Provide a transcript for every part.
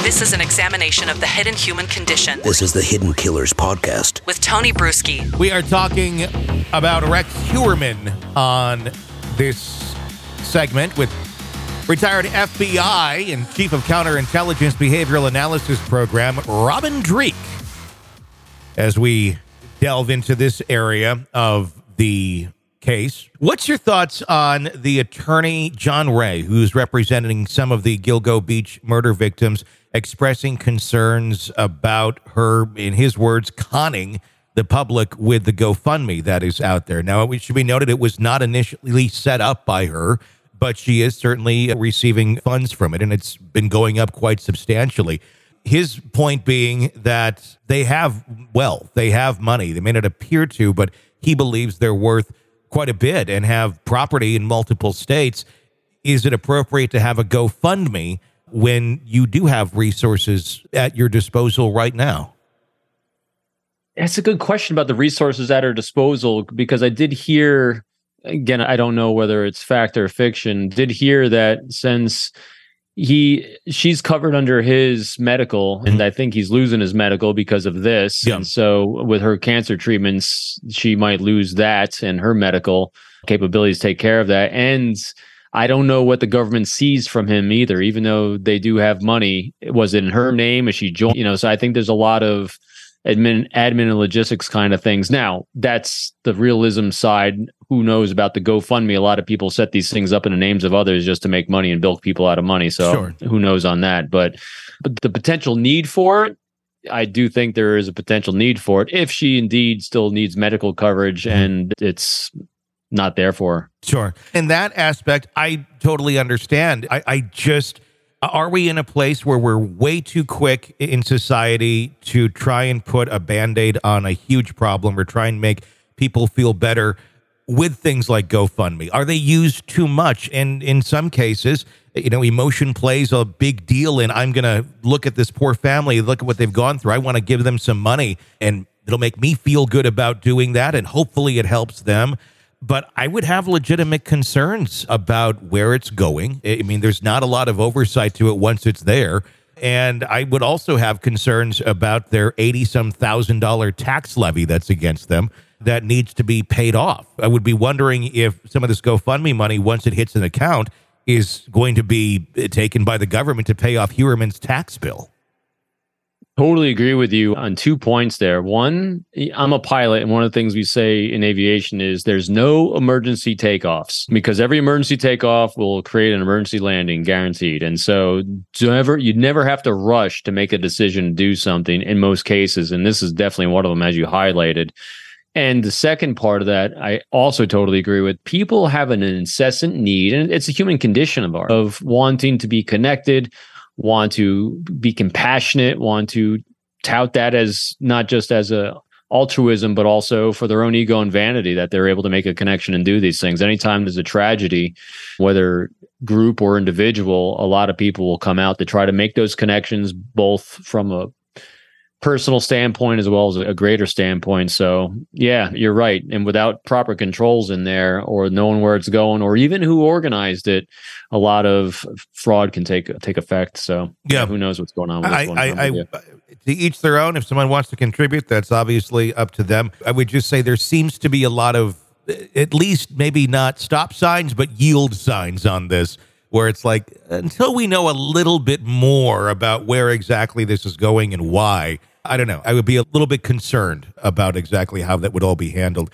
This is an examination of the hidden human condition. This is the Hidden Killers podcast With Tony Bruschi. We are talking about Rex Heuermann on this segment with retired FBI and Chief of Counterintelligence Behavioral Analysis Program, Robin Dreeke, as we delve into this area of the case. What's your thoughts on the attorney, John Ray, who's representing some of the Gilgo Beach murder victims, expressing concerns about her, in his words, conning the public with the GoFundMe that is out there? Now, it should be noted it was not initially set up by her, but she is certainly receiving funds from it, and it's been going up quite substantially. His point being that they have wealth, they have money. They may not appear to, but he believes they're worth quite a bit and have property in multiple states. Is it appropriate to have a GoFundMe when you do have resources at your disposal right now? That's a good question about the resources at her disposal, because I did hear, again, I don't know whether it's fact or fiction, did hear that since she's covered under his medical, and I think he's losing his medical because of this. Yeah. And so with her cancer treatments, she might lose that and her medical capabilities take care of that. And I don't know what the government sees from him either, even though they do have money. Was it in her name? Is she joined? So I think there's a lot of admin and logistics kind of things. Now, that's the realism side. Who knows about the GoFundMe? A lot of people set these things up in the names of others just to make money and bilk people out of money. So sure. Who knows on that? But the potential need for it, I do think there is a potential need for it if she indeed still needs medical coverage and it's not there for her. Sure. In that aspect, I totally understand. Are we in a place where we're way too quick in society to try and put a Band-Aid on a huge problem or try and make people feel better with things like GoFundMe? Are they used too much? And in some cases, emotion plays a big deal in, I'm going to look at this poor family, look at what they've gone through. I want to give them some money, and it'll make me feel good about doing that, and hopefully it helps them. But I would have legitimate concerns about where it's going. I mean, there's not a lot of oversight to it once it's there. And I would also have concerns about their $80-some thousand tax levy that's against them that needs to be paid off. I would be wondering if some of this GoFundMe money, once it hits an account, is going to be taken by the government to pay off Heuermann's tax bill. Totally agree with you on 2 points there. One, I'm a pilot, and one of the things we say in aviation is there's no emergency takeoffs, because every emergency takeoff will create an emergency landing, guaranteed. And so you'd never have to rush to make a decision to do something in most cases, and this is definitely one of them, as you highlighted. And the second part of that, I also totally agree with. People have an incessant need, and it's a human condition of ours, of wanting to be connected, want to be compassionate, want to tout that as not just as a altruism, but also for their own ego and vanity, that they're able to make a connection and do these things. Anytime there's a tragedy, whether group or individual, a lot of people will come out to try to make those connections, both from a personal standpoint as well as a greater standpoint. So yeah, you're right. And without proper controls in there, or knowing where it's going, or even who organized it, a lot of fraud can take effect. So yeah, who knows what's going on with this one. To each their own. If someone wants to contribute, that's obviously up to them. I would just say there seems to be a lot of, at least maybe not stop signs, but yield signs on this, where it's like, until we know a little bit more about where exactly this is going and why, I don't know. I would be a little bit concerned about exactly how that would all be handled.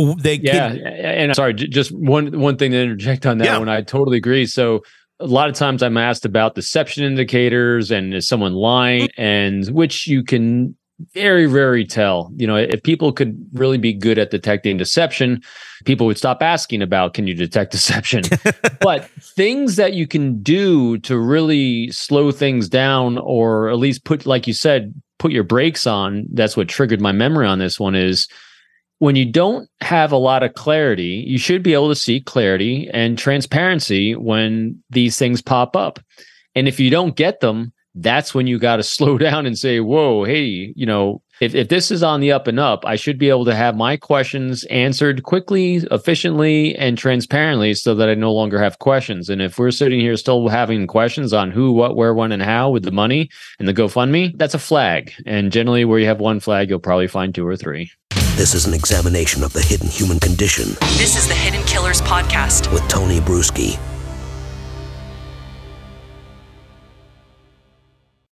And sorry, just one thing to interject on that one. I totally agree. So a lot of times I'm asked about deception indicators and is someone lying, and which you can very rarely tell. If people could really be good at detecting deception, people would stop asking about, can you detect deception? But things that you can do to really slow things down, or at least put, like you said, put your brakes on, that's what triggered my memory on this one, is when you don't have a lot of clarity, you should be able to see clarity and transparency when these things pop up. And if you don't get them, that's when you got to slow down and say, whoa, hey, If this is on the up and up, I should be able to have my questions answered quickly, efficiently, and transparently so that I no longer have questions. And if we're sitting here still having questions on who, what, where, when, and how with the money and the GoFundMe, that's a flag. And generally where you have one flag, you'll probably find 2 or 3. This is an examination of the hidden human condition This is the Hidden Killers Podcast. with Tony Bruschi.